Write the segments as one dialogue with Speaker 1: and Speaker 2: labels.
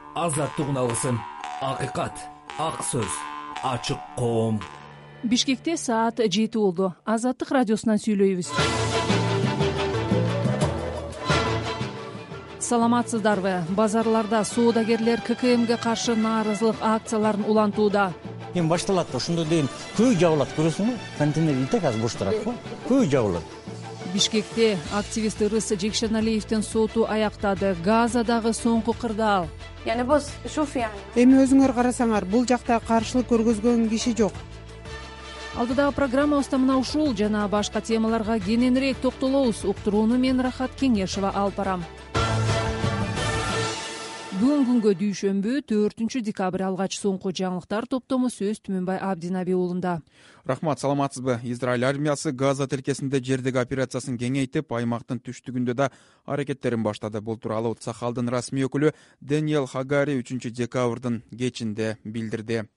Speaker 1: азаттык уналысын, акыйкат, ак сөз, ачык коом.
Speaker 2: Бишкекте саат 7 болду. Азаттык радиосунан сүйлөйбүз. Саламатсыздарбы? Базарларда соодагерлер ККМге каршы нааразылык акцияларын улантууда.
Speaker 3: Эми башталат да, ошондо дейин көй жабылат, көрөсүңбү? Контейнер итек азыр бош турат го. Көй жабылат.
Speaker 2: Бишкекте активист Ырыс Жекшеналиевдин соту аяктады. Газадагы соңку кырдаал.
Speaker 4: Эми өзүңөр карасаңар, бул жакта каршылык көргөзгөн киши жок.
Speaker 2: Алдыдагы программабызда мына ушул жана башка темаларга кененирээк токтолобуз. Уктурууну мен Рахат Кеңешова алып барам. Бүгүн күнгө дүйшөмбү 4 декабрь алгач соңку жаңылыктар топтому сөз Түмөнбай Абдинаби уулунда.
Speaker 5: Рахмат, саламатсызбы? Израиль армиясы Газа тилкесинде жердеги операциясын кеңейтип, аймактын түштүгүндө да аракеттерин баштады. Бул тууралуу Цахалдын расмий өкүлү Дэниел Хагари 3 декабрдын кечинде билдирди.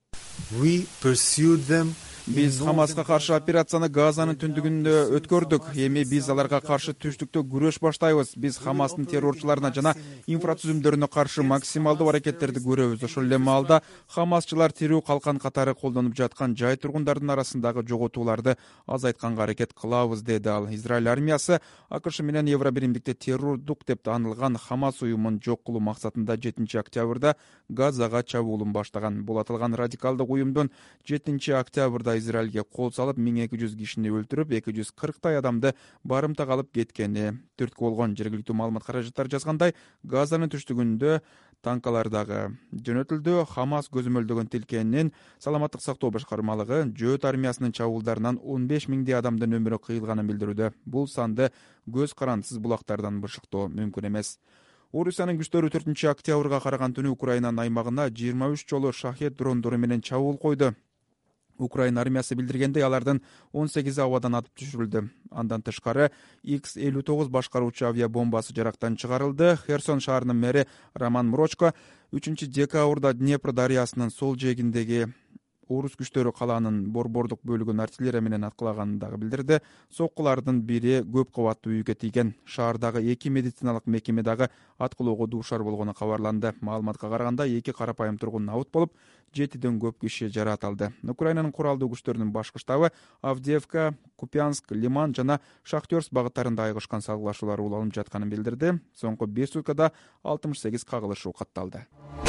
Speaker 5: Биз Хамаска каршы операцияны Газанын түндүгүндө өткөрдүк. Эми биз аларга каршы түштүктө күрөш баштайбыз. Биз Хамастын террорчуларына жана инфратүзүмдөрүнө каршы максималдуу аракеттерди көрөбүз. Ошол эле маалда Хамасчылар тирүү калкан катары колдонуп жаткан жай тургундардын арасындагы жоготууларды азайтканга аракет кылабыз, деди ал. Израиль армиясы АКШ менен Евробиримдикте террордук деп таанылган Хамас уюмун жок кылуу максатында 7 октябрда Газага чабуулун баштаган. Бул аталган радикалдык уюмдун 7 октябрда Израилге кол салып 1200 кишини өлтүрүп, 240 адамды барымта калып кеткени түрткү болгон. Жергиликтүү маалымат каражаттары жазгандай, Газанын түштүгүндө танкалар дагы жөнөтүлдү. Хамас көзөмөлдөгөн тилкенин саламаттык сактоо башкармалыгы жөөт армиясынын чабуулдарынан 15 миңдей адамдын өмүрү кыйылганын билдирүүдө. Бул санды көз карандысыз булактардан бышыктоо мүмкүн эмес. Орусиянын күчтөрү 4 октябрга караган түнү Украинанын аймагына 23 жолу шахет дрондору менен чабуул койду. Украина армиясы билдиргендей, алардын 18 абадан атып түшүрүлдү. Андан тышкары X-59 башкаруучу авиабомбасы жарактан чыгарылды. Херсон шаарынын мэри Роман Мрочко 3 декабрда Днепр дарыясынын сол жээгиндеги орус күчтөрү калаанын борбордук бөлүгүн артиллерия менен аткылаганын дагы билдирди. Соккулардын бири көп кабаттуу үйгө тийген. Шаардагы 2 медициналык мекеме дагы аткылоого дуушар болгону кабарланды. Маалыматка караганда 2 карапайым тургун абут болуп, 7ден көп киши жараат алды. Украинанын куралдуу күчтөрүнүн башкы штабы Авдеевка, Купянск, Лиман жана Шахтерск багыттарында айгышкан салгылашуулар уланып жатканын билдирди. Соңку 1 суткада 68 кагылышуу катталды.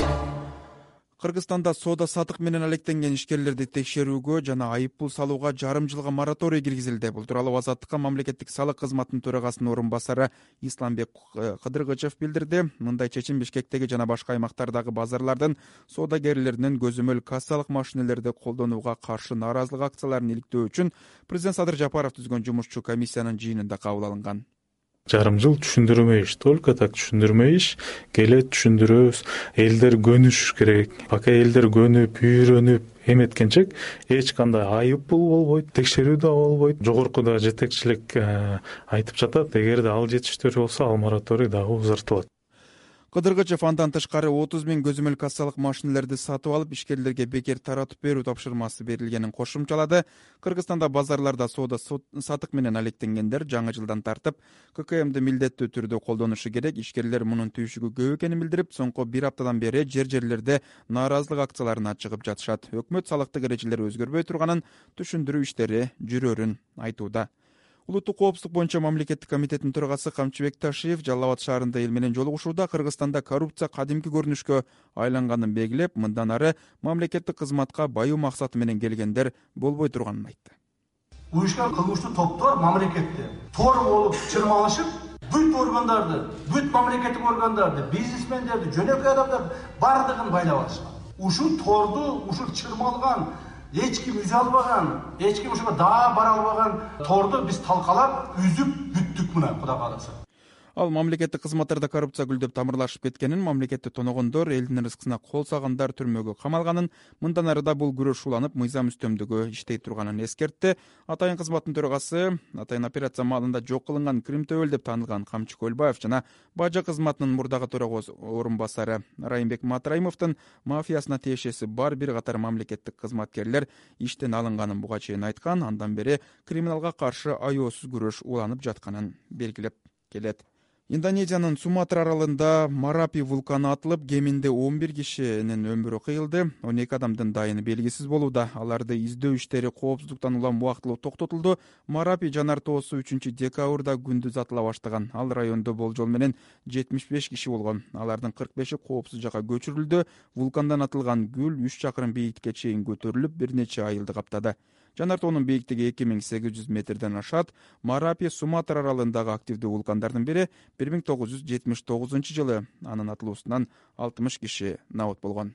Speaker 5: Кыргызстанда соода сатык менен алектенген ишкерлерди текшерүүгө жана айыппул салууга жарым жылга мораторий киргизилди. Бул тууралуу Азаттыкка мамлекеттик салык кызматынын төрагасынын орун басары Исламбек Кыдыргычев билдирди. Мындай чечим Бишкектеги жана башка аймактардагы базарлардын соодагерлеринин көзөмөл кассалык машинелерди колдонууга каршы нааразылык акцияларын иликтөө үчүн президент Садыр Жапаров түзгөн жумушчу комиссиянын жыйынында кабыл алынган.
Speaker 6: Жарым жыл түшүндүрмө иш, только так түшүндүрмө иш, келет түшүндүрөбүз, элдер көнүш керек. Пока элдер көнүп, үйрөнүп эметкенчек эч кандай айыппул болбойт, текшерүү да болбойт. Жогоркуда жетекчилик айтып жатат, эгерде ал жетиштүү болсо, ал мораторий дагы узартылат.
Speaker 5: Кыдыргычев андан тышкары 30 000 көзөмөл кассалык машинелерди сатып алып, ишкерлерге бекер таратып берүү тапшырмасы берилгенин кошумчалады. Кыргызстанда базарларда соода сатык менен алектенгендер жаңы жылдан тартып ККМди милдеттүү түрдө колдонушу керек. Ишкерлер мунун түйшүгү көп экенин билдирип, соңку 1 аптадан бери жерлерде нааразылык акцияларына чыгып жатышат. Өкмөт салыктык эрежелер өзгөрбөй турганын, түшүндүрүү иштери жүрөрүн айтууда. Улуттук коопсуздук боюнча мамлекеттик комитеттин төрагасы Камчыбек Ташиев Жалал Абад шаарында эл менен жолугушууда Кыргызстанда коррупция кадимки көрүнүшкө айланганын белгилеп, мындан ары мамлекеттик кызматка баюу максаты менен келгендер болбой турганын айтты.
Speaker 7: Уюшкан кылмыштуу топтор мамлекетте тор болуп чырмалышып, бүт органдарды, бүт мамлекеттик органдарды, бизнесмендерди, жөнөкөй адамдарды бардыгын байлап алышкан. Ушул торду, ушул чырмалган, эч ким үзө албаган, эч ким ошого даа бара албаган торду биз талкалап, үзүп бүттүк мына, Кудай кааласа.
Speaker 5: Ал мамлекеттик кызматтарда коррупция гүлдөп тамырлашып кеткенин, мамлекетти тоногондор, элдин рызкысына кол салгандар түрмөгө камалганын, мындан ары да бул күрөш уланып, мыйзам үстөмдүгү иштей турганын эскертти. Атайын кызматтын төрагасы атайын операция маалында жок кылынган Крим төбөл деп таанылган Камчы Көлбаев жана бажа кызматынын мурдагы төрагасы орун басары Райымбек Матраимовдун мафиясына тиешеси бар бир катар мамлекеттик кызматкерлер иштен алынганын буга чейин айткан. Андан бери криминалга каршы аяосуз күрөш уланып жатканын белгилеп келет. Индонезиянын Суматра аралында Марапи вулканы атылып, кеминде 11 кишинин өмүрү кыйылды, 12 адамдын дайыны белгисиз болууда. Аларды издөө иштери коопсуздуктан улам убактылуу токтотулду. Марапи жанар тоосу 3-декабрда күндүз атыла баштаган. Ал райондо болжол менен 75 киши болгон. Алардын 45-и коопсуз жакка көчүрүлдү. Вулкандан атылган күл 3 чакырым бийиктикке чейин көтөрүлүп, бир нече айылды каптады. Жанар тоонун бийиктиги 2800 метрден ашат. Марапи Суматра аралындагы активдүү вулкандардын бири. 1979 жылы анын атылуусунан 60 киши набыт болгон.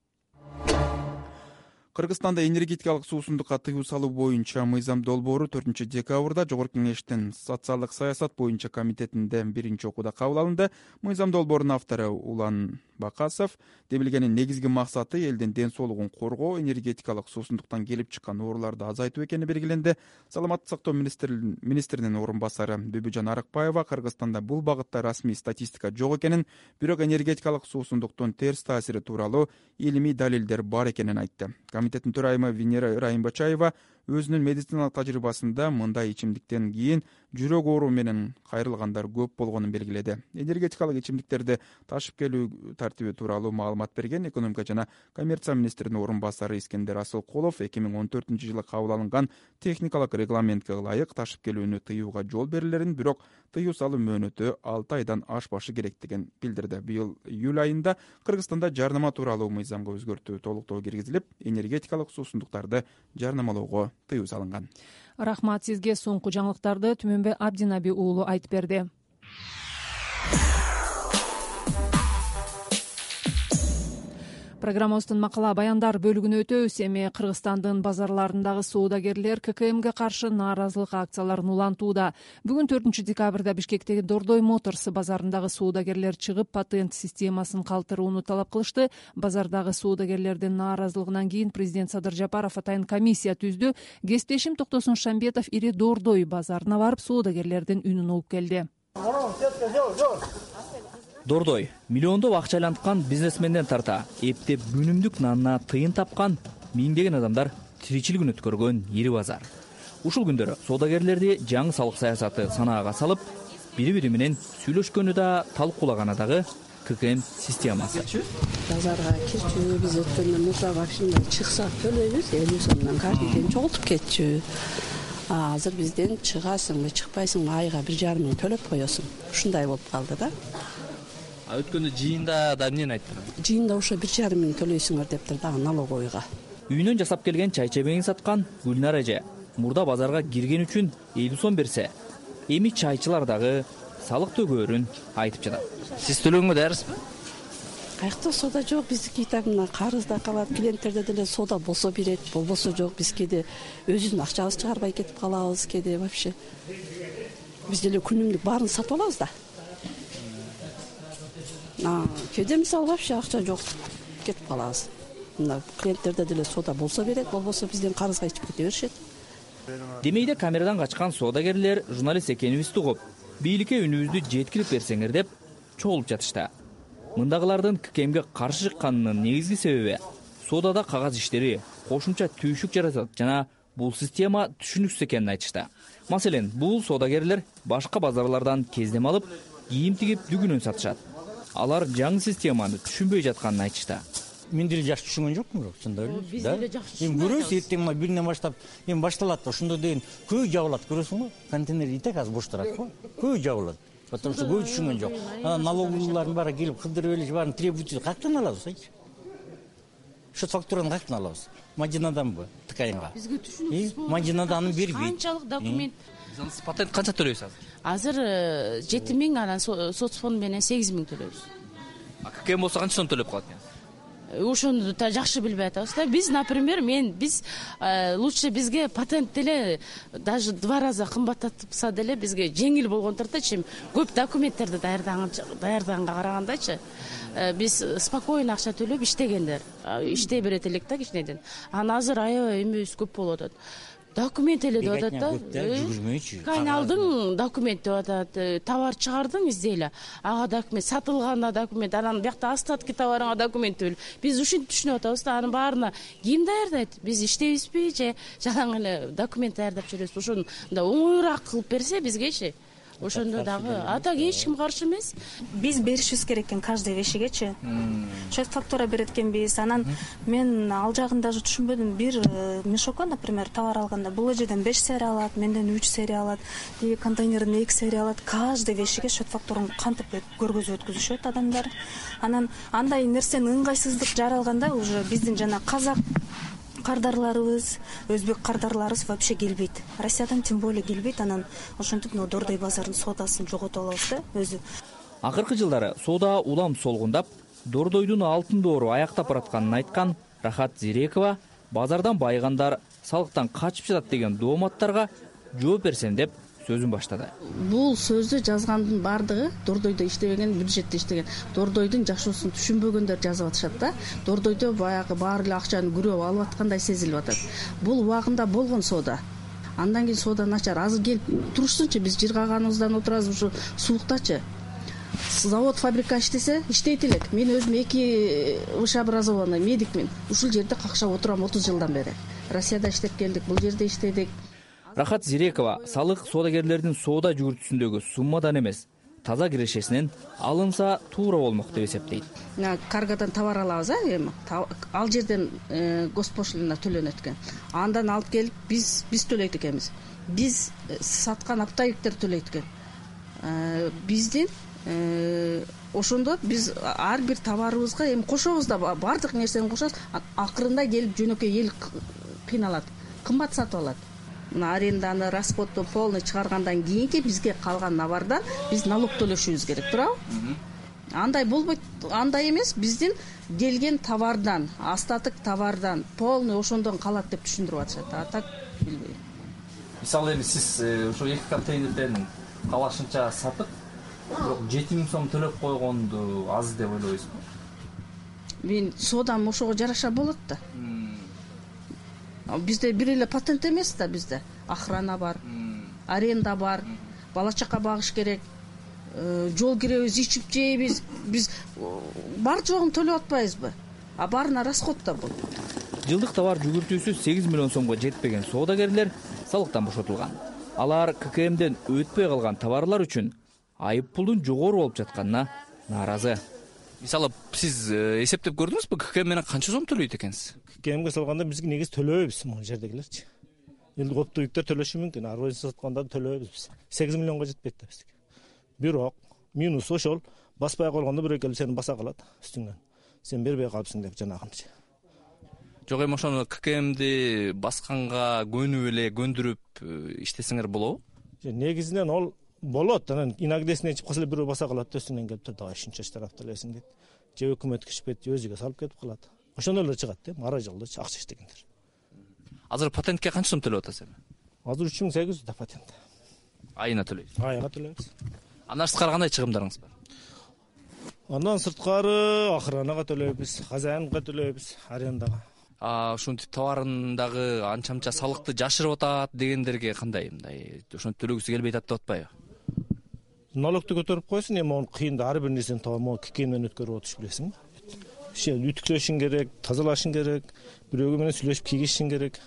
Speaker 5: Кыргызстанда энергетикалык суусундукка тыюу салуу боюнча мыйзам долбоору 4-декабрда Жогорку Кеңештин социалдык саясат боюнча комитетинде биринчи окууда кабыл алынды. Мыйзам долбоорунун автору Улан Бакасов демилгенин негизги максаты элдин ден соолугун коргоо, энергетикалык суусундуктан келип чыккан ооруларды азайтуу экени белгиленди. Саламаттык сактоо министринин орун басары Бүбүжан Арыкбаева Кыргызстанда бул багытта расмий статистика жок экенин, бирок энергетикалык суусундуктун терс таасири тууралуу илимий далилдер бар экенин айтты. Комитеттин төрайымы Венера Райымбачаева өзүнүн медициналык тажрыйбасында мындай ичимдиктен кийин жүрөк оору менен кайрылгандар көп болгонун белгиледи. Энергетикалык ичимдиктерди ташып келүү тартиби тууралуу маалымат берген экономика жана коммерция министринин орун басары Искендер Асылкулов 2014-жылы кабыл алынган техникалык регламентке ылайык ташып келүүнү тыюуга жол берилерин, бирок тыюу салуу мөөнөтү 6 айдан ашпашы керектигин билдирди. Быйыл июль айында Кыргызстанда жарнама тууралуу мыйзамга өзгөртүү толуктоо киргизилип, энергетикалык суусундуктарды жарнамалоого тыюу салынган.
Speaker 2: Рахмат сизге. Соңку жаңылыктарды Түмөнбай Абдинаби уулу айтып берди. Программабыздын макала баяндар бөлүгүнө өтөбүз. Эми Кыргызстандын базарларындагы соодагерлер ККМге каршы нааразылык акцияларын улантууда. Бүгүн 4-декабрда Бишкектеги Дордой Моторс базарындагы соодагерлер чыгып, патент системасын калтырууну талап кылышты. Базардагы соодагерлердин нааразылыгынан кийин президент Садыр Жапаров атайын комиссия түздү. Кесиптешим Токтосун Шамбетов ири Дордой базарына барып, соодагерлердин үнүн угуп келди.
Speaker 8: Дордой миллиондоп акча айланткан бизнесменден тарта эптеп күнүмдүк нанына тыйын тапкан миңдеген адамдар тиричилигин өткөргөн ири базар. Ушул күндөрү соодагерлерди жаңы салык саясаты санаага салып, бири-бири менен сүйлөшкөнү да, талкуулаганы дагы ККМ системасы.
Speaker 9: Базарга кирчү, биз өткөндө мурда ушундай чыксак төлөйбүз, 50 сомдон каждый день чогултуп кетчү. Азыр бизден чыгасыңбы, чыкпайсыңбы, айга 1,5 миң төлөп коесуң. Ушундай болуп калды да.
Speaker 8: Өткөндө жыйында да эмнени айттыр?
Speaker 9: Жыйында ошо 1,5 миң төлөйсүңөр дептир да налоговыйга.
Speaker 8: Үйүнөн жасап келген чай чебеңин саткан Гүлнар эже мурда базарга кирген үчүн 50 сом берсе, эми чайчылар дагы салык төгөөрүн айтып жатат. Сиз төлөгөнгө даярсызбы?
Speaker 9: Каякта сода жок, биздики мына карызда калат, клиенттерде деле сода болсо берет, болбосо жок. Биз кээде өзүнүн акчабызды чыгарбай кетип калабыз, кээде вообще. Биз деле күнүмдүк баарын сатып алабыз да. Кээде мисалы вообще акча жок кетип калабыз. Мына клиенттерде деле сода болсо берет, болбосо бизден карызга ичип кете беришет.
Speaker 8: Демейде камерадан качкан соодагерлер журналист экенибизди угуп, бийликке үнүбүздү жеткирип берсеңер деп чогулуп жатышты. Мындагылардын ККМге каршы чыкканынын негизги себеби соодада кагаз иштери кошумча түйшүк жаратат жана бул система түшүнүксүз экенин айтышты. Маселен, бул соодагерлер башка базарлардан кездем алып, кийим тигип дүгүнөн сатышат. Алар жаңы системаны түшүнбөй жатканын айтышты.
Speaker 3: Мен деле жакшы түшүнгөн жокмун, бирок чындап эле. Биз деле жакшы түшүндүк. Эми көрөбүз, эртең мына биринен баштап, эми башталат, ошондо деген көй жабылат, көрөсүңбү? Контейнер и так азыр бош турат го. Көй жабылат. Потому что көй түшүнгөн жок. Налоговыйлардын баары келип кылдырып эле баарын требуйт, каяктан алабыз, айчы? Счет фактураны каяктан алабыз? Мадинаданбы, ТКНга? Бизге түшүнүксүз. Мадинадан бербейт.
Speaker 9: Канчалык документ?
Speaker 8: Сиз патент канча төлөйсүз
Speaker 9: азыр? Азыр 7 миң, анан соцфонд менен 8 миң төлөйбүз.
Speaker 8: ККМ болсо канча сом төлөп калат экен?
Speaker 9: Ошону да жакшы билбей атабыз да. Биз, например, биз лучше бизге патент деле даже 2 раза кымбаттатса деле бизге жеңил болгон турат, чем көп документтерди даярдаганга карагандачы. Биз спокойно акча төлөп иштегендер, иштей берет элек да кичинеден. Анан азыр аябай эмебиз көп болуп атат. Документ эле деп атат да. Каналдын документ деп атат. Товар чыгардың издейле. Ага документ, сатылганда документ, анан бuyakta остатки товарыңа документ бөл. Биз ушинтип түшүнүп атабыз да, анын баарына ким даярдайт? Биз иштейбизби же жалаң эле документ даярдап жүрөбүз? Ошону оңоюраак кылып берсе бизгечи. ошондо дагы ата эч ким каршы эмес.
Speaker 10: Биз беришибиз керек экен каждый вещигечи. Шет фактура берет экенбиз. Анан мен ал жагын даже түшүнбөдүм. Бир мешокко, например, товар алганда бул жерден 5 серия алат, менден 3 серия алат, контейнерден 2 серия алат. Каждый вещиге шет фактураны кантип көргөзүп өткүзүшөт адамдар. Анан андай нерсени ыңгайсыздык жаралганда уже биздин жана казак кардарларыбыз, өзбек кардарларыбыз вообще келбейт. Россиядан тем более келбейт. Анан ошентип Дордой базарынын соодасын жоготуп алабыз да өзү.
Speaker 8: Акыркы жылдары соода улам солгундап, Дордойдун алтын доору аяктап баратканын айткан Рахат Зирекова базардан байыгандар салыктан качып жатат деген дооматтарга жооп берсем деп сөзүн баштады.
Speaker 9: Бул сөздү жазгандын бардыгы Дордойдо иштебеген, бюджетте иштеген, Дордойдун жашоосун түшүнбөгөндөр жазып атышат да. Дордойдо баягы баары эле акчаны күрөп алып аткандай сезилип атат. Бул убагында болгон соода. Андан кийин соода начар. Азыр келип турушсунчу, биз жыргаганыбыздан отурабыз ушу сууктачы. Завод, фабрика иштесе, иштейт элек. Мен өзүм 2 высшее образованный медикмин. Ушул жерде какшап отурам 30 жылдан бери. Россияда иштеп келдик, бул жерде иштедик.
Speaker 8: Рахат Зирекова салык соодагерлердин соода жүгүртүүсүндөгү суммадан эмес, таза кирешесинен алынса туура болмок деп эсептейт.
Speaker 9: Каргадан товар алабыз, эми ал жерден госпошлина төлөнөт экен. Андан алып келип биз төлөйт экенбиз. Биз саткан оптовиктер төлөйт экен. Биздин ошондо биз ар бир товарыбызга эми кошобуз да, бардык нерсени кошобуз. Акырында келип жөнөкөй эл кыйналат, кымбат сатып алат. Аренданы, расходду полный чыгаргандан кийинки бизге калган навардан биз налог төлөшүбүз керек, туурабы? Андай болбойт, андай эмес, биздин келген товардан, остаток товардан полный ошондон калат деп түшүндүрүп атышат. А так билбейм.
Speaker 8: Мисалы эми сиз ошо 2 контейнерден калашынча сатып, бирок 7000 сом төлөп койгонду аз деп ойлойсузбу?
Speaker 9: Мен соодам ошого жараша болот да. Бизде бир эле патент эмес да, бизде охрана бар, аренда бар, бала чака багыш керек, жол киребиз, ичип жейбиз, биз бар жогун төлөп атпайбызбы? А баарына расход да бул.
Speaker 8: Жылдык товар жүгүртүүсү 8 миллион сомго жетпеген соодагерлер салыктан бошотулган. Алар ККМден өтпөй калган товарлар үчүн айып пулдун жогору болуп жатканына нааразы. Мисалы, сиз эсептеп көрдүңүзбү, ККМ менен канча сом төлөйт экенсиз?
Speaker 11: ККМге салганда бизге негиз төлөбүз могу жердегилерчи. Элди оптовиктер төлөшү мүмкүн, ар боюнча сатканда төлөбүз биз. 8 миллионго жетпейт да бизге. Бирок минус ошол, баспай койгондо бирөө келип сени баса калат үстүңөн. Сен бербей калыпсың деп жанагынча.
Speaker 8: Жок, эми ошону ККМди басканга көнүп эле көндүрүп иштесеңер болобу?
Speaker 11: Негизинен ол болот, анан инагдесине ичип калса эле бирөө баса калат да үстүңөн келип давай ушунча штраф төлөйсүң дейт. Же өкмөт кишпет, өзүгө салып кетип калат. Ошондо эле чыгат да, ара жолдо акча иштегендер.
Speaker 8: Азыр патентке канча сом төлөп атасыз эми?
Speaker 11: Азыр 3800 да патент.
Speaker 8: Айына төлөйсүз?
Speaker 11: Айына төлөйбүз.
Speaker 8: Андан сырткары кандай чыгымдарыңыз бар?
Speaker 11: Андан сырткары охранага төлөйбүз, хозяинга төлөйбүз, арендага.
Speaker 8: Ушинтип товарындагы анча-мынча салыкты жашырып атат дегендерге кандай, мындай ошентип төлөгүсү келбей атат деп атпайбы?
Speaker 11: Налогду көтөрүп койсун, эми onu кыйын да ар бир нерсени табам, ККМден өткөрүп отуш билесиңби? Үтүклөшүң керек, тазалашың керек, бирөөгө менен сүйлөшүп кийгизишиң керек.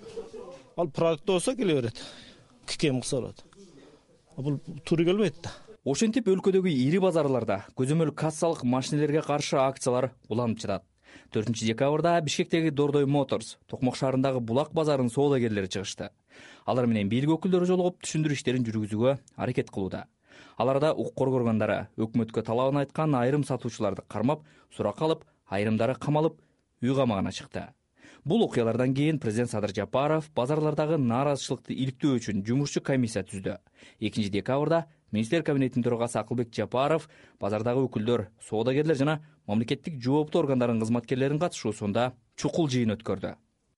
Speaker 11: Ал продукт болсо келе берет. ККМ кылса болот. Бул туура келбейт да.
Speaker 8: Ошентип өлкөдөгү ири базарларда көзөмөл кассалык машинелерге каршы акциялар уланып жатат. 4 декабрда Бишкектеги Дордой Моторс, Токмок шаарындагы Булак базарынын соодагерлери чыгышты. Алар менен бийлик өкүлдөрү жолугуп түшүндүрүү иштерин жүргүзүүгө аракет кылууда. Аларда укук коргонгондары өкмөткө талабын айткан айрым сатуучуларды кармап, суракка алып, айрымдары камалып, үй камагына чыкты. Бул окуялардан кийин президент Садыр Жапаров базарлардагы нааразычылыкты иликтөө үчүн жумушчу комиссия түздү. 2 декабрда министр кабинетинин төрагасы Акылбек Жапаров базардагы өкүлдөр, соодагерлер жана мамлекеттик жооптуу органдардын кызматкерлеринин катышуусунда чукул жыйын өткөрдү.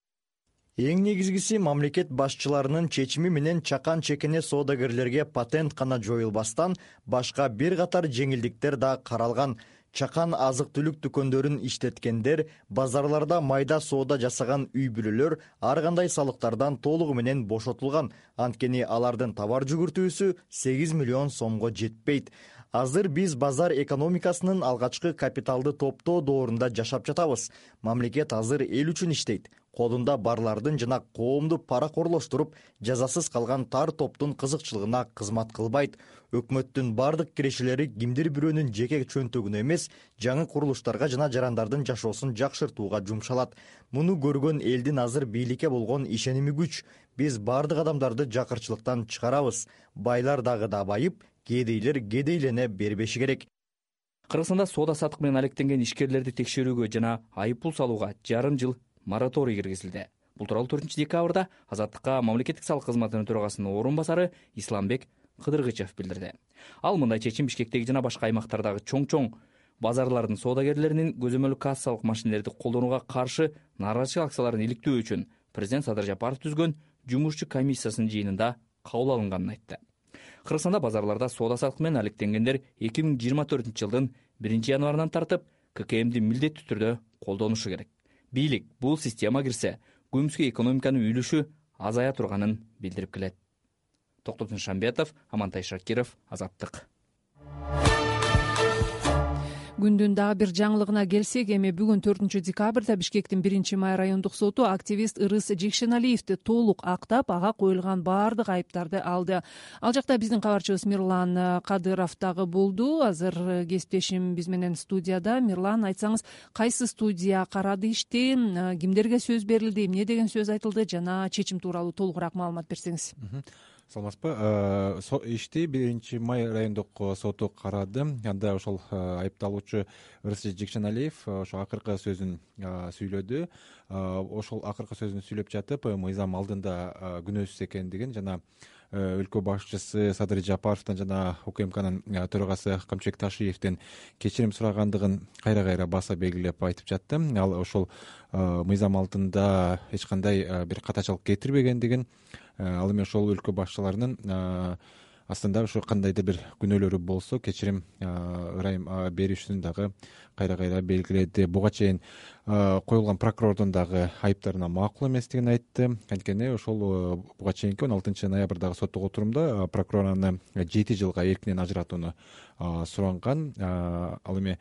Speaker 12: Эң негизгиси мамлекет башчыларынын чечими менен чакан чекене соодагерлерге патент гана жоюлбастан башка бир катар жеңилдиктер да каралган. Чакан азык-түлүк дүкөндөрүн иштеткендер, базарларда майда соода жасаган үй бүлөлөр ар кандай салыктардан толугу менен бошотулган. Анткени алардын товар жүгүртүүсү 8 миллион сомго жетпейт. Азыр биз базар экономикасынын алгачкы капиталды топтоо доорунда жашап жатабыз. Мамлекет азыр эл үчүн иштейт. колунда барлардын жана коомду паракорлоштуруп жазасыз калган тар топтун кызыкчылыгына кызмат кылбайт. Өкмөттүн бардык кирешелери кимдир бирөөнүн жеке чөнтөгүнө эмес, жаңы курулуштарга жана жарандардын жашоосун жакшыртууга жумшалат. Муну көргөн элдин азыр бийликке болгон ишеними күч. Биз бардык адамдарды жакырчылыктан чыгарабыз. Байлар дагы да байып, кедейлер кедейлене бербеши керек.
Speaker 8: Кыргызстанда соода саттык менен алектенген ишкерлерди текшерүүгө жана айыппул салууга жарым жыл мораторий киргизилди. Бул тууралуу 4 декабрда Азаттыкка мамлекеттик салык кызматынын төрагасынын орун басары Исламбек Кыдыргычев билдирди. Ал мындай чечим Бишкектеги жана башка аймактардагы чоң базарлардын соодагерлеринин көзөмөлдүк кассалык машинелерди колдонууга каршы нааразычылык акцияларын иликтөө үчүн президент Садыр Жапаров түзгөн жумушчу комиссиясынын жыйынында кабыл алынганын айтты. Кыргызстанда базарларда соода саттык менен алектенгендер 2024 жылдын 1 январынан тартып ККМди милдеттүү түрдө колдонушу керек. Бийлик бул система кирсе, көмүскө экономиканын үлүшү азая турганын билдирип келет. Токтотун Шамбетов, Амантай Шакиров, Азаттык.
Speaker 2: Күндүн дагы бир жаңылыгына келсек, эми бүгүн 4 декабрда Бишкектин 1 май райондук соту активист Ырыс Жекшеналиевди толук актап, ага коюлган баардык айыптарды алды. Ал жакта биздин кабарчыбыз Мирлан Кадыров дагы болду. Азыр кесиптешим биз менен студияда. Мирлан, айтсаңыз, кайсы студия карады ишти, кимдерге сөз берилди, эмне деген сөз айтылды жана чечим тууралуу толугураак маалымат берсеңиз.
Speaker 13: Саламатсызбы? Ишти 1 май райондук соту карады. Анда ошол айыпталуучу Ырыс Жекшеналиев ошо акыркы сөзүн сүйлөдү. Ошол акыркы сөзүн сүйлөп жатып, мыйзам алдында күнөөсүз экендигин жана өлкө башчысы Садыр Жапаровдон жана УКМКнын төрагасы Камчыбек Ташиевден кечирим сурагандыгын кайра баса белгилеп айтып жатты. Ал ошол мыйзам алдында эч кандай бир катачылык кетирбегендигин, ал эми ошол өлкө башчыларынын астында ошо кандайдыр бир күнөөлөрү болсо кечирим ырайым беришин дагы кайра белгиледи. Буга чейин коюлган прокурордун дагы айыптарына макул эместигин айтты. Анткени ошол буга чейинки 16 ноябрдагы соттук отурумда прокурор аны 7 жылга эркинен ажыратууну суранган. Ал эми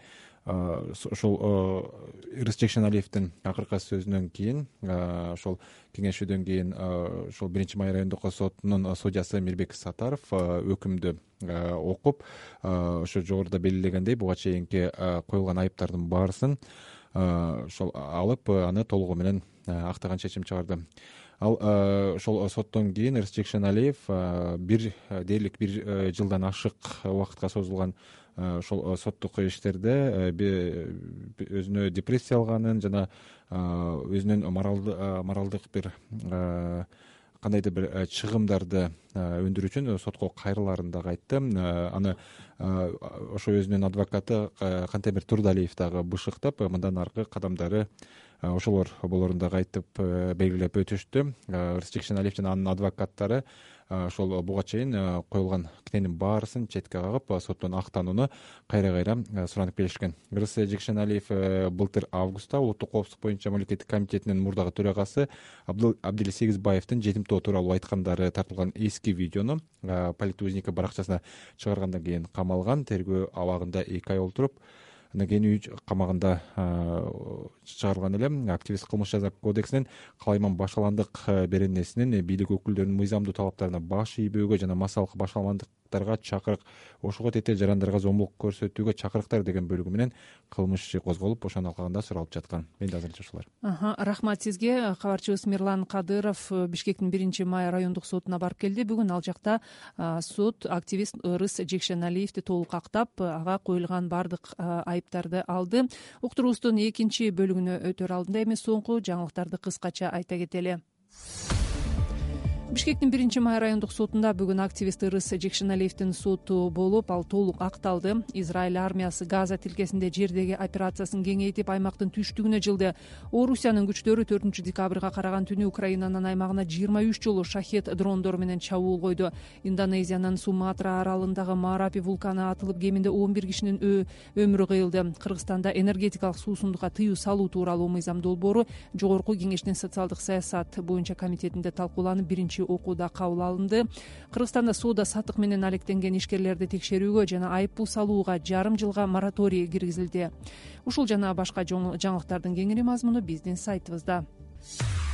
Speaker 13: ошол Ырыс Жекшеналиевдин акыркы сөзүнөн кийин, ошол кеңешүүдөн кийин ошол 1 май райондук сотунун судьясы Мирбек Сатаров өкүмдү окуп, ошо жогоруда белгилегендей буга чейинки коюлган айыптардын баарысын ошол алып, аны толугу менен актаган чечим чыгарды. Ал ошол соттон кийин Ырыс Жекшеналиев дээрлик 1 жылдан ашык убакытка созулган ошол соттук иштерде өзүнө депрессия алганын жана өзүнүн моралдык бир кандайдыр бир чыгымдарды өндүрүү үчүн сотко кайрылаарын дагы айтты. Аны ошо өзүнүн адвокаты Кантемир Турдалиев дагы бышыктап, мындан аркы кадамдары ошолор болорун дагы айтып белгилеп өтүштү. Ырыс Жекшеналиев жана анын адвокаттары ошол буга чейин коюлган кненин баарысын четке кагып, соттон актанууну кайра суранып келишкен. Ырыс Жекшеналиев былтыр августта улуттук коопсуздук боюнча мамлекеттик комитетинин мурдагы төрагасы Абдил Сегизбаевдин жетимтоо тууралуу айткандары тартылган эски видеону Политузника баракчасына чыгаргандан кийин камалган. Тергөө абагында 2 ай отуруп, андан кийин үй камагында чыгарылган эле. Активист кылмыш жаза кодексинин калайман башаландык беренесинин бийлик өкүлдөрүнүн мыйзамдуу талаптарына баш ийбөөгө жана массалык башаламандыктарга чакырык, ошого тете жарандарга зомбулук көрсөтүүгө чакырыктар деген бөлүгү менен кылмыш иши козголуп, ошону алкагында суралып жаткан. Менде азырынча ушулар.
Speaker 2: Рахмат сизге. Кабарчыбыз Мирлан Кадыров Бишкектин 1 май райондук сотуна барып келди. Бүгүн ал жакта сот активист Ырыс Жекшеналиевди толук актап, ага коюлган баардык айыптарды алды. Уктуруубуздун экинчи бөлүгүнө өтөр алдында эми соңку жаңылыктарды кыскача айта кетели. Бишкектин 1 май райондук сотунда бүгүн активист Ырыс Жекшеналиевдин соту болуп, ал толук акталды. Израиль армиясы Газа тилкесинде жердеги операциясын кеңейтип, аймактын түштүгүнө жылды. Орусиянын күчтөрү 4 декабрга караган түнү Украинанын аймагына 23 жолу шахет дрондору менен чабуул койду. Индонезиянын Суматра аралындагы Марапи вулканы атылып, кеминде 11 кишинин өмүрү кыйылды. Кыргызстанда энергетикалык суусундукка тыюу салуу тууралуу мыйзам долбоору Жогорку Кеңештин социалдык саясат боюнча комитетинде талкууланып, биринчи окууда кабыл алынды. Кыргызстанда соода саттык менен алектенген ишкерлерди текшерүүгө жана айыппул салууга жарым жылга мораторий киргизилди. Ушул жана башка жаңылыктардын кеңири мазмуну биздин сайтыбызда.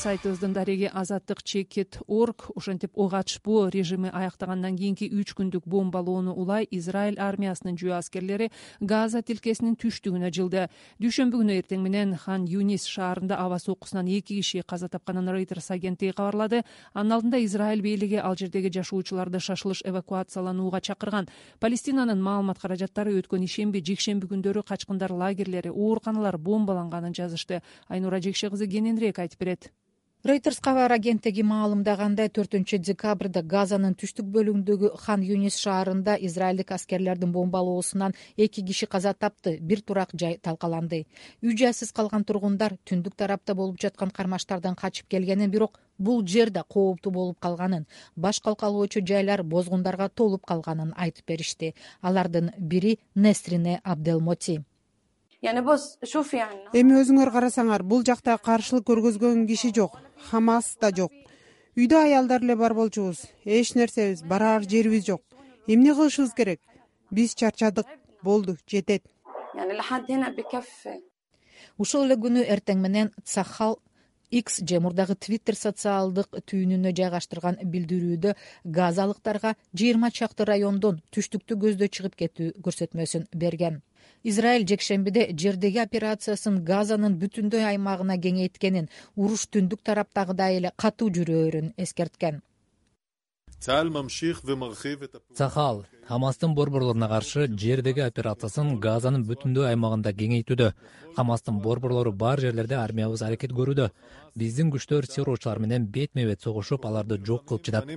Speaker 2: сайтыбыздын дареги azattik.org ошентип ок атышпоо режими аяктагандан кийинки 3 күндүк бомбалоону улай Израиль армиясынын жүө аскерлери Газа тилкесинин түштүгүнө жылды. Дүйшөмбү күнү эртең менен Хан Юнис шаарында аба соккусунан 2 киши каза тапканын Reuters агенттиги кабарлады. Анын алдында Израиль бийлиги ал жердеги жашоочуларды шашылыш эвакуацияланууга чакырган. Палестинанын маалымат каражаттары өткөн ишемби, жекшемби күндөрү качкындар лагерлери, ооруканалар бомбаланганын жазышты. Айнура Жекше кызы кененирээк айтып берет.
Speaker 14: Reuters кабар агенттиги маалымдагандай 4-декабрда Газанын түштүк бөлүгүндөгү Хан Юнис шаарында израилдик аскерлердин бомбалоосунан 2 киши каза тапты, бир турак жай талкаланды. Үй жайсыз калган тургундар түндүк тарапта болуп жаткан кармаштардан качып келгенин, бирок бул жер да кооптуу болуп калганын, баш калкалоочу жайлар бозгундарга толуп калганын айтып беришти. Алардын бири Нестрине Абделмоти.
Speaker 4: Эми өзүңөр карасаңар, бул жакта каршылык көргөзгөн киши жок, Хамас да жок. Үйдө аялдар эле бар болчубуз. Эч нерсебиз, бараар жерибиз жок. Эмне кылышыбыз керек? Биз чарчадык, болду, жетет.
Speaker 14: Ушул эле күнү эртең менен Цахал X же мурдагы Twitter социалдык түйүнүнө жайгаштырган билдирүүдө газалыктарга 20 чакты райондон түштүктү көздө чыгып кетүү көрсөтмөсүн берген. Израиль жекшембиде жердеги операциясын Газанын бүтүндөй аймагына кеңейткенин, уруш түндүк тараптагыдай эле катуу жүрөөрүн эскерткен.
Speaker 1: Цахал Хамастын борборлоруна каршы жердеги операциясын Газанын бүтүндөй аймагында кеңейтүүдө. Хамастын борборлору бар жерлерде армиябыз аракет көрүүдө. Биздин күчтөр террорчулар менен бетме-бет согушуп, аларды жок кылып жатат,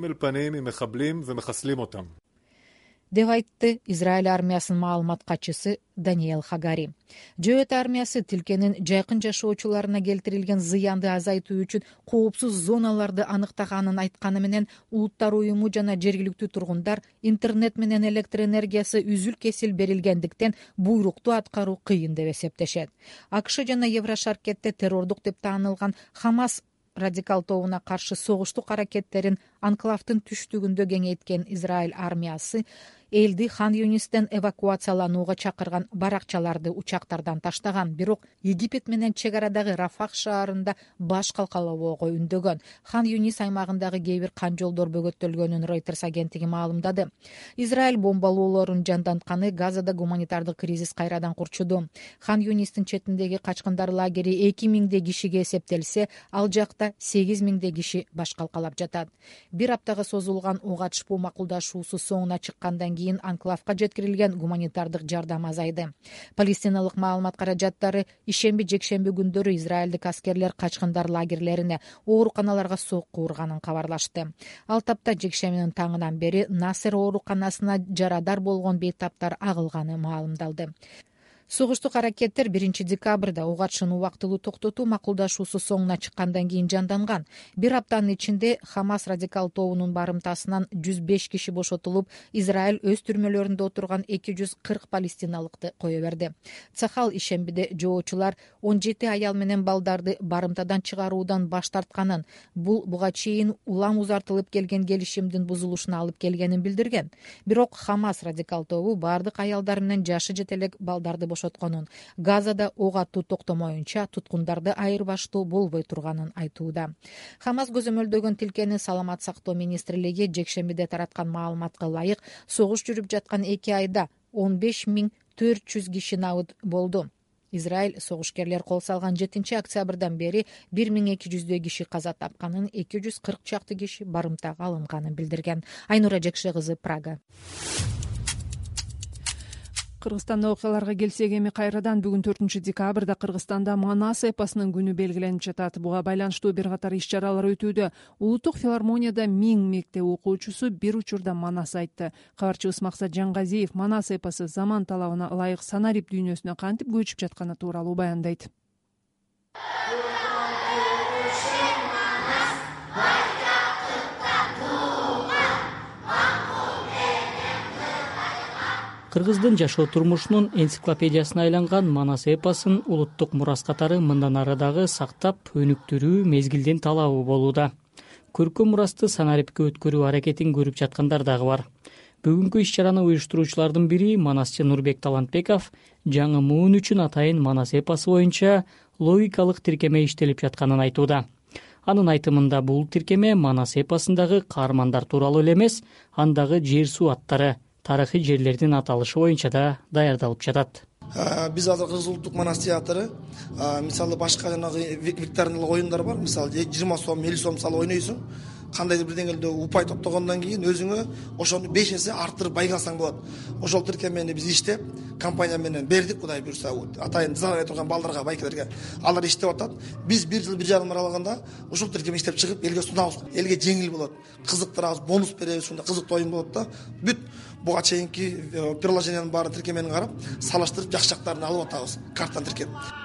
Speaker 14: деп айтты Израиль армиясынын маалымат катчысы Даниэл Хагари. Жөөт армиясы тилкенин жайкын жашоочуларына келтирилген зыянды азайтуу үчүн коопсуз зоналарды аныктаганын айтканы менен, Улуттар уюму жана жергиликтүү тургундар интернет менен электр энергиясы үзүл-кесил берилгендиктен буйрукту аткаруу кыйын деп эсептешет. АКШ жана Еврошаркетте террордук деп таанылган Хамас радикал тобуна каршы согуштук аракеттерин анклавдын түштүгүндө кеңейткен Израиль армиясы элди Хан Юнистен эвакуацияланууга чакырган баракчаларды учактардан таштаган, бирок Египет менен чек арадагы Рафах шаарында баш калкалоого үндөгөн. Хан Юнис аймагындагы кээ бир кан жолдор бөгөттөлгөнүн Reuters агенттиги маалымдады. Израиль бомбалоолорун жандантканы Газада гуманитардык кризис кайрадан курчуду. Хан Юнистин четиндеги качкындар лагери 2000 кишиге эсептелсе, ал жакта 8000 киши баш калкалап жатат. Бир аптага созулган ок атышпоо макулдашуусу соңуна чыккандан кийин анклавга жеткирилген гуманитардык жардам азайды. Палестиналык маалымат каражаттары ишемби, жекшемби күндөрү израилдик аскерлер качкындар лагерлерине, ооруканаларга сокку урганын кабарлашты. Ал тапта жекшембинин таңынан бери Насер ооруканасына жарадар болгон бейтаптар агылганы маалымдалды. Согуштук аракеттер 1-декабрда ок атышын убактылуу токтотуу макулдашуусу соңуна чыккандан кийин жанданган. Бир аптанын ичинде Хамас радикал тобунун барымтасынан 105 киши бошотулуп, Израиль өз түрмөлөрүндө отурган 240 палестиналыкты кое берди. Цахал ишембиде жоочулар 17 аял менен балдарды барымтадан чыгаруудан баш тартканын, бул буга чейин улам узартылып келген келишимдин бузулушуна алып келгенин билдирген. Бирок Хамас радикал тобу бардык аялдар менен жашы жетелек балдарды бошотконун, Газада ок атуу токтомоюнча туткундарды айырбаштоо болбой турганын айтууда. Хамас көзөмөлдөгөн тилкени Саламат сактоо министрлиги жекшембиде тараткан маалыматка ылайык, согуш жүрүп жаткан 2 айда 15400 киши набыт болду. Израиль согушкерлер кол салган 7-октябрдан бери 1200 киши каза тапканын, 240 чакты киши барымтага алынганын билдирген. Айнура Жекше кызы, Прага.
Speaker 2: Кыргызстанда окуяларга келсек, эми кайрадан бүгүн 4-декабрда Кыргызстанда Манас эпосунун күнү белгиленип жатат. Буга байланыштуу бир катар иш-чаралар өтүүдө. Улуттук филармонияда 1000 мектеп окуучусу бир учурда Манас айтты. Кабарчыбыз Максат Жаңгазиев Манас эпосу заман талабына ылайык санарип дүйнөсүнө кантип көчүп жатканы тууралуу баяндайт.
Speaker 15: Кыргыздын жашоо турмушунун энциклопедиясына айланган Манас эпосун улуттук мурас катары мындан ары дагы сактап өнүктүрүү мезгилдин талабы болууда. Көркөм мурасты санарипке өткөрүү аракетин көрүп жаткандар дагы бар. Бүгүнкү иш-чараны уюштуруучулардын бири Манасчы Нурбек Талантбеков жаңы муун үчүн атайын Манас эпосу боюнча логикалык тиркеме иштелип жатканын айтууда. Анын айтымында бул тиркеме Манас эпосундагы каармандар тууралуу эле эмес, андагы жер суу аттары, тарыхый жерлердин аталышы боюнча да даярдалып жатат.
Speaker 16: Биз азыр Кыргыз улуттук Манас театры мисалы башка жанагы викториналык оюндар бар. Мисалы 20 сом, 50 сом салып ойнойсуң. Кандайдыр бир деңгээлде упай топтогондон кийин өзүңө ошону 5 эсе арттырып байгасаң болот. Ошол тиркемени биз иштеп, компания менен бердик, Кудай буйрса. Атайын дизайнер турган балдарга, байкелерге алар иштеп атат. Биз 1 жыл 1 жарым аралыгында ошол тиркемени иштеп чыгып, элге сунабыз. Элге жеңил болот. Кызыктырабыз, бонус беребиз, ушундай кызыктуу оюн болот да. Бүт буга чейинки приложениянын баарын тиркемени карап, салыштырып жакшы жактарын алып атабыз. Карттан тиркеп.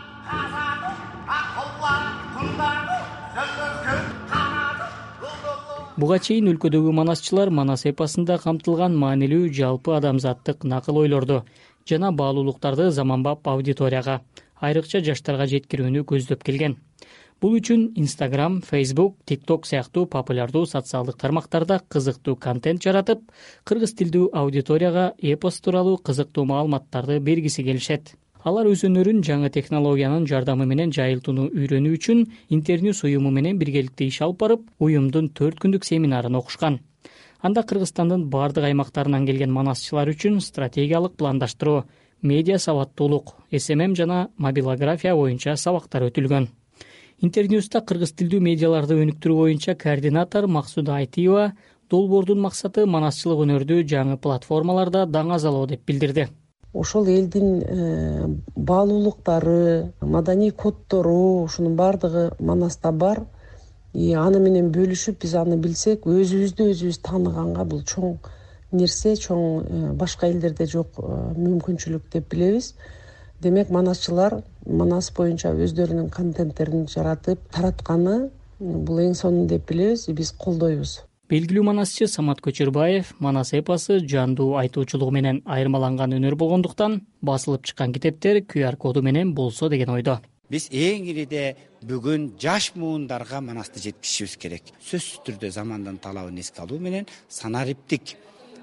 Speaker 15: Буга чейин өлкөдөгү манасчылар Манас эпосунда камтылган маанилүү жалпы адамзаттык накыл ойлорду жана баалуулуктарды заманбап аудиторияга, айрыкча жаштарга жеткирүүнү көздөп келген. Бул үчүн Instagram, Facebook, TikTok сыяктуу популярдуу социалдык тармактарда кызыктуу контент жаратып, кыргыз тилдүү аудиторияга эпос тууралуу кызыктуу маалыматтарды бергиси келишет. Алар өзүнөрүн жаңы технологиянын жардамы менен жайылтууну үйрөнүү үчүн Интерньюс уюму менен биргеликте иш алып барып, уюмдун 4 күндүк семинарын окушкан. Анда Кыргызстандын бардык аймактарынан келген манасчылар үчүн стратегиялык пландаштыруу, медиа сабаттуулук, SMM жана мобилография боюнча сабактар өтүлгөн. Интерньюста кыргыз тилдүү медиаларды өнүктүрүү боюнча координатор Максуда Айтиева долбоордун максаты манасчылык өнөрдү жаңы платформаларда даңазалоо деп билдирди.
Speaker 17: Ошол элдин баалуулуктары, маданий коддору, ушунун баардыгы Манаста бар. Аны менен бөлүшүп, биз аны билсек, өзүбүздү өзүбүз тааныганга бул чоң нерсе, чоң башка элдерде жок мүмкүнчүлүк деп билебиз. Демек, манасчылар Манас боюнча өздөрүнүн контенттерин жаратып таратканы бул эң сонун деп билебиз, биз колдойбуз.
Speaker 15: Белгилүү манасчы Самат Көчөрбаев Манас эпосу жандуу айтуучулугу менен айырмаланган өнөр болгондуктан басылып чыккан китептер QR коду менен болсо деген ойдо.
Speaker 18: Биз эң ириде бүгүн жаш муундарга Манасты жеткизишибиз керек. Сөзсүз түрдө замандын талабын эске алуу менен санариптик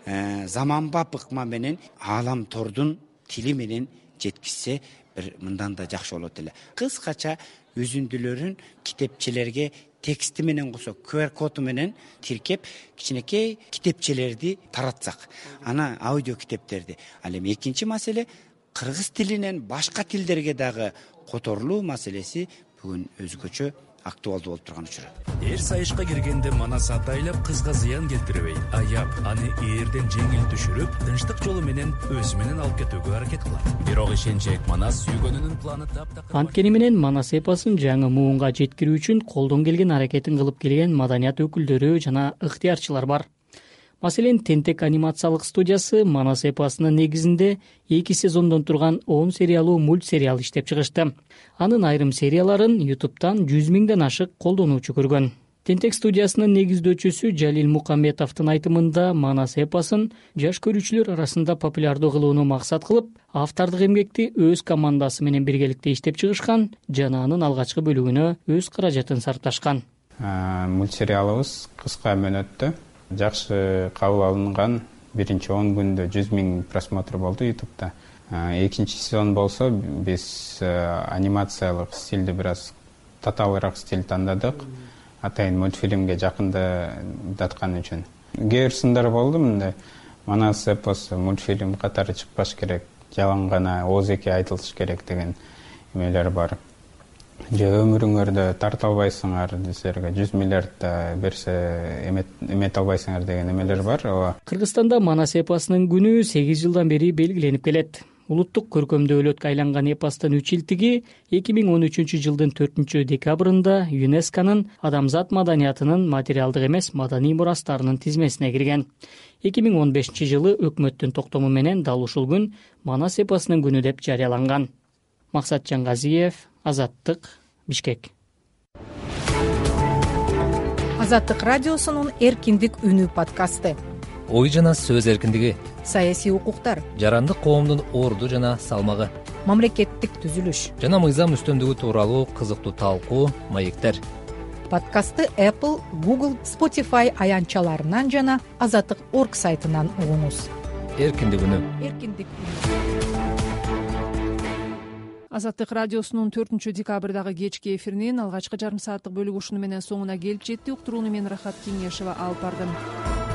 Speaker 18: заманбап ыкма менен аалам тордун тили менен жеткизсе бир мындан да жакшы болот эле. Кыскача үзүндүлөрүн китепчелерге тексти менен косо QR коду менен тиркеп кичинекей китепчелерди таратсак, ана аудио китептерди. Ал эми экинчи маселе кыргыз тилинен башка тилдерге дагы которулуу маселеси бүгүн өзгөчө актуалдуу болуп турган учур.
Speaker 19: Сайышка киргенде Манас атайлап кызга зыян келтирбей, аяп, аны ээрден жеңил түшүрүп, тынчтык жолу менен өзү менен алып кетүүгө аракет кылат. Бирок ишенчек Манас сүйгөнүнүн планы таптакыр.
Speaker 15: Анткени менен Манас эпосун жаңы муунга жеткирүү үчүн колдон келген аракетин кылып келген маданият өкүлдөрү жана ыктыярчылар бар. Маселен, Тентек анимациялык студиясы Манас эпосунун негизинде 2 сезондон турган 10 сериялуу мультсериал иштеп чыгышты. Анын айрым серияларын YouTube'дан 100 миңден ашык колдонуучу көргөн. Тентек студиясынын негиздөөчүсү Жалил Мукамметовдун айтымында Манас эпосун жаш көрүүчүлөр арасында популярдуу кылууну максат кылып, автордук эмгекти өз командасы менен биргеликте иштеп чыгышкан жана анын алгачкы бөлүгүнө өз каражатын сарпташкан.
Speaker 20: Мультсериалыбыз кыска мөөнөттө жакшы кабыл алынган. Биринчи 10 күндө 100 миң просмотр болду YouTube'да. Экинчи сезон болсо биз анимациялык стилди бир аз татаалыраак стиль тандадык. Атайын мультфильмге жакындаткан үчүн. Кээ бир сындар болду мындай. Манас эпосу мультфильм катары чыкпаш керек, жалаң гана ооз-эки айтылыш керек деген эмелер бар. Же өмүрүңөрдө тарта албайсыңар, силерге 100 миллиард берсе эмете албайсыңар деген эмелер бар.
Speaker 15: Кыргызстанда Манас эпосунун күнү 8 жылдан бери белгиленип келет. Улуттук көркөмдүүлөткө айланган эпостун 3 жылдыгы 2013 жылдын 4 декабрында ЮНЕСКОнун адамзат маданиятынын материалдык эмес маданий мурастарынын тизмесине кирген. 2015 жылы өкмөттүн токтому менен дал ушул күн Манас эпосунун күнү деп жарыяланган. Максат Жаңгазиев, Азаттык, Бишкек.
Speaker 14: Азаттык радиосунун Эркиндик үнү подкасты.
Speaker 1: Ой жана сөз эркиндиги,
Speaker 14: саясий укуктар,
Speaker 1: жарандык коомдун орду жана салмагы,
Speaker 14: мамлекеттик түзүлүш
Speaker 1: жана мыйзам үстөмдүгү тууралуу кызыктуу талкуу, маектер.
Speaker 14: Подкастты Apple, Google, Spotify аянтчаларынан жана Азаттык.org сайтынан угуңуз.
Speaker 1: Эркиндик үнү.
Speaker 14: Эркиндик үнү.
Speaker 2: Азаттык радиосунун 4 декабрдагы кечки эфиринин алгачкы жарым сааттык бөлүгү ушуну менен соңуна келип жетти. Уктурууну мен Рахат Кеңешова алып бардым.